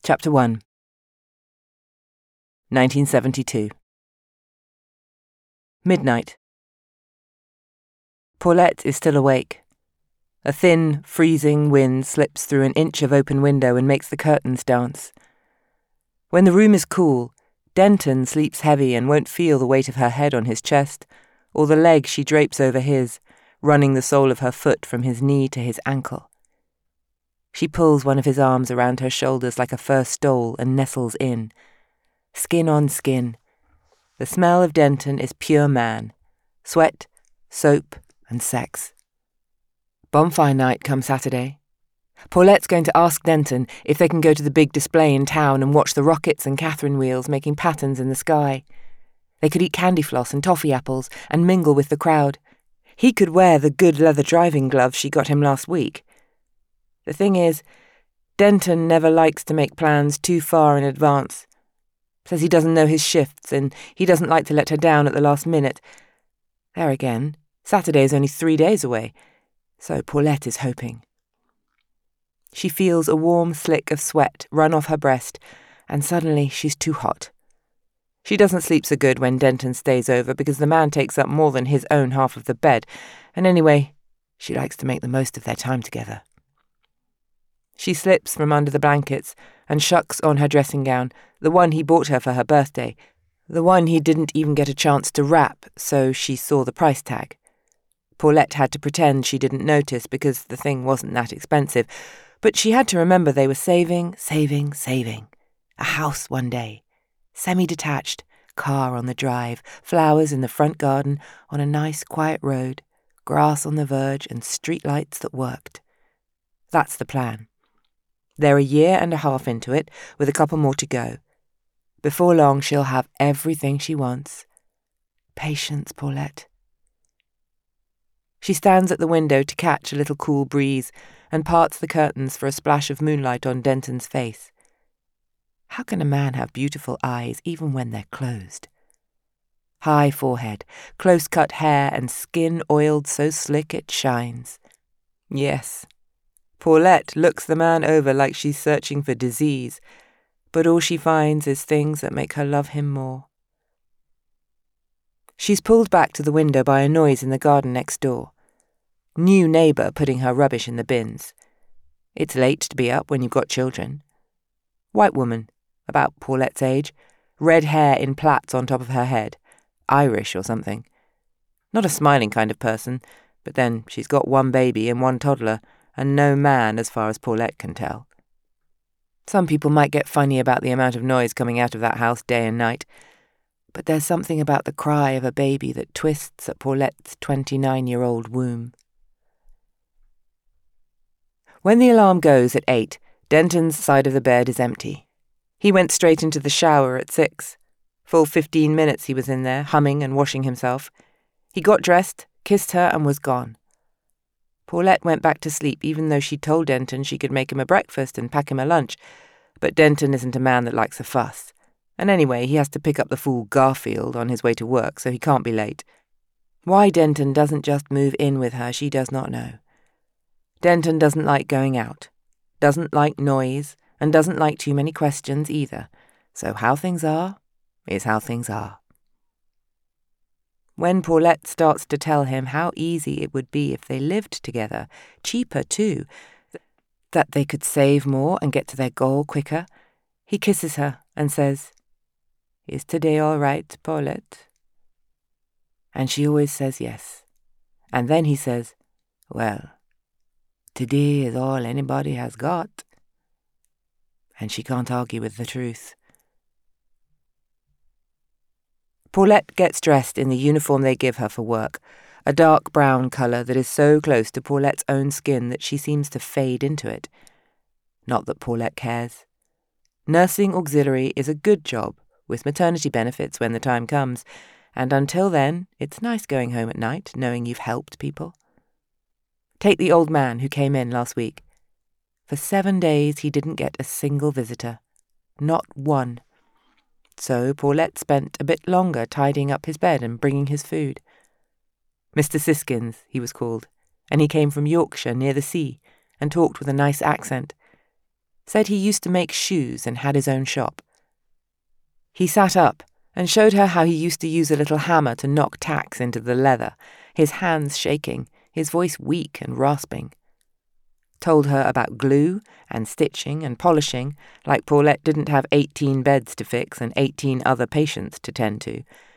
Chapter 1. 1972. Midnight. Paulette is still awake. A thin, freezing wind slips through an inch of open window and makes the curtains dance. When the room is cool, Denton sleeps heavy and won't feel the weight of her head on his chest, or the leg she drapes over his, running the sole of her foot from his knee to his ankle. She pulls one of his arms around her shoulders like a fur stole and nestles in. Skin on skin. The smell of Denton is pure man. Sweat, soap, and sex. Bonfire night comes Saturday. Paulette's going to ask Denton if they can go to the big display in town and watch the rockets and Catherine wheels making patterns in the sky. They could eat candy floss and toffee apples and mingle with the crowd. He could wear the good leather driving gloves she got him last week. The thing is, Denton never likes to make plans too far in advance. Says he doesn't know his shifts and he doesn't like to let her down at the last minute. There again, Saturday is only 3 days away, so Paulette is hoping. She feels a warm slick of sweat run off her breast, and suddenly she's too hot. She doesn't sleep so good when Denton stays over because the man takes up more than his own half of the bed, and anyway, she likes to make the most of their time together. She slips from under the blankets and shucks on her dressing gown, the one he bought her for her birthday, the one he didn't even get a chance to wrap, so she saw the price tag. Paulette had to pretend she didn't notice because the thing wasn't that expensive, but she had to remember they were saving. A house one day. Semi-detached, car on the drive, flowers in the front garden, on a nice quiet road, grass on the verge and streetlights that worked. That's the plan. They're 1.5 years into it, with a couple more to go. Before long, she'll have everything she wants. Patience, Paulette. She stands at the window to catch a little cool breeze and parts the curtains for a splash of moonlight on Denton's face. How can a man have beautiful eyes even when they're closed? High forehead, close-cut hair and skin oiled so slick it shines. Yes. Paulette looks the man over like she's searching for disease, but all she finds is things that make her love him more. She's pulled back to the window by a noise in the garden next door. New neighbour putting her rubbish in the bins. It's late to be up when you've got children. White woman, about Paulette's age, red hair in plaits on top of her head, Irish or something. Not a smiling kind of person, but then she's got 1 baby and 1 toddler, and no man as far as Paulette can tell. Some people might get funny about the amount of noise coming out of that house day and night, but there's something about the cry of a baby that twists at Paulette's 29-year-old womb. When the alarm goes at 8, Denton's side of the bed is empty. He went straight into the shower at 6. Full 15 minutes he was in there, humming and washing himself. He got dressed, kissed her, and was gone. Paulette went back to sleep even though she'd told Denton she could make him a breakfast and pack him a lunch, but Denton isn't a man that likes a fuss. And anyway, he has to pick up the fool Garfield on his way to work, so he can't be late. Why Denton doesn't just move in with her, she does not know. Denton doesn't like going out, doesn't like noise, and doesn't like too many questions either, so how things are is how things are. When Paulette starts to tell him how easy it would be if they lived together, cheaper too, that they could save more and get to their goal quicker, he kisses her and says, "Is today all right, Paulette?" And she always says yes. And then he says, "Well, today is all anybody has got." And she can't argue with the truth. Paulette gets dressed in the uniform they give her for work, a dark brown colour that is so close to Paulette's own skin that she seems to fade into it. Not that Paulette cares. Nursing auxiliary is a good job, with maternity benefits when the time comes, and until then, it's nice going home at night knowing you've helped people. Take the old man who came in last week. For 7 days he didn't get a single visitor. Not one. So Paulette spent a bit longer tidying up his bed and bringing his food. Mr. Siskins, he was called, and he came from Yorkshire near the sea and talked with a nice accent. said he used to make shoes and had his own shop. He sat up and showed her how he used to use a little hammer to knock tacks into the leather, his hands shaking, his voice weak and rasping. Told her about glue and stitching and polishing, like Paulette didn't have 18 beds to fix and 18 other patients to tend to,